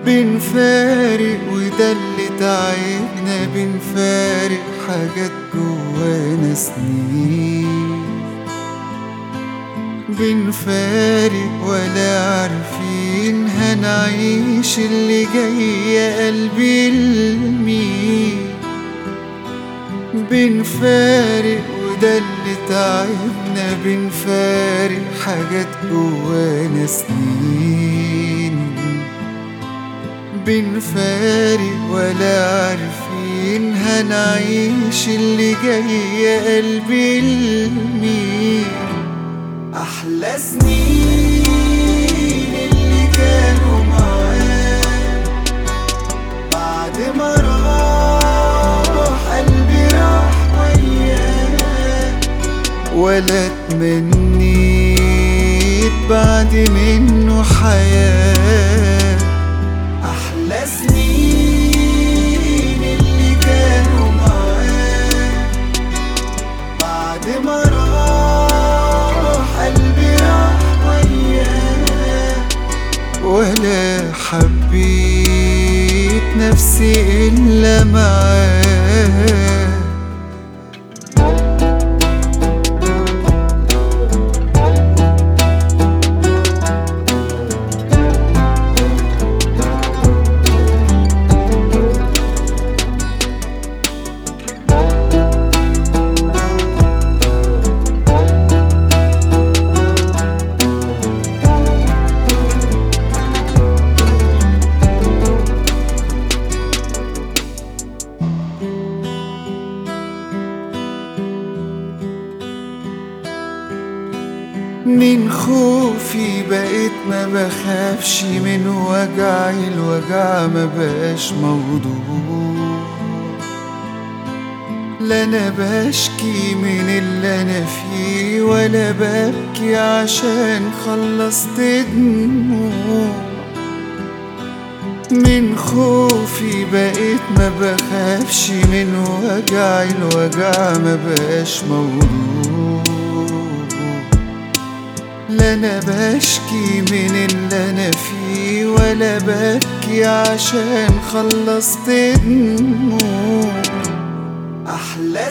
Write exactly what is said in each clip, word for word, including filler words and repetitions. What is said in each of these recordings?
بنفارق وده اللي تعبنا، بنفارق حاجات جوانا سنين، بنفارق ولا عارفين هنعيش اللي جاي يا قلبي لمين. بنفارق وده اللي تعبنا، بنفارق حاجات جوانا سنين، بنفارق ولا عارفين هنعيش اللي جاي يا قلبي لمين. أحلى سنين اللي كانوا معاك بعد ما راح قلبي راح وياك، ولا تمنيت بعد منه حياة. أحلى سنين اللي كانوا معاك بعد ما راح قلبي راح وياك، ولا حبيت نفسي إلا معاك. من خوفي بقيت ما بخافش، من وجعي الوجع ما بقاش موضوع. لا انا بشكي من اللي انا فيه، ولا ببكي عشان خلصت دموع. من خوفي بقيت ما بخافش، من وجعي الوجع ما بقاش موضوع. لا انا بشكي من اللي انا فيه، ولا ببكي عشان خلصت دموع. احلى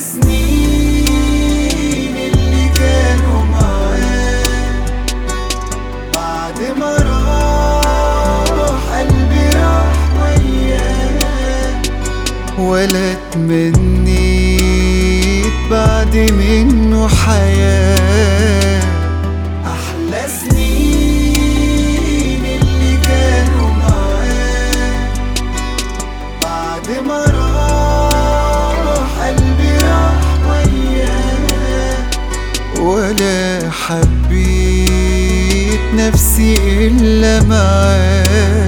سنين اللي كانوا معاك بعد ما راح قلبي راح وياك، ولا تمنيت بعد منه حياة. أحلى سنين اللي كانوا معاك بعد ما راح قلبي راح وياك، ولا حبيت نفسي إلا معاك.